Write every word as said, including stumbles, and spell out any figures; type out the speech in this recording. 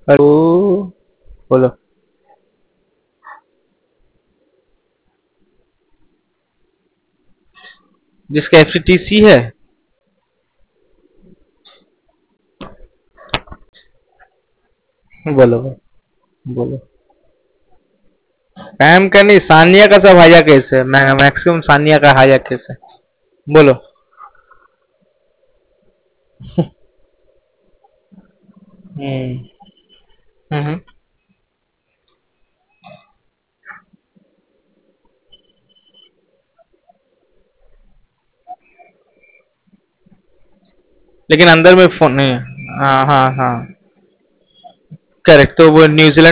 Hello. बोलो। जिसका F T C है। बोलो बोलो। पैम का नहीं, सानिया का सब हाईजैक केस है। मैक्सिमम सानिया का हाईजैक केस है। बोलो। हम्म। हम्म। लेकिन अंदर में फोन नहीं है। हाँ हाँ हाँ। करेक्ट, तो वो न्यूजीलैंड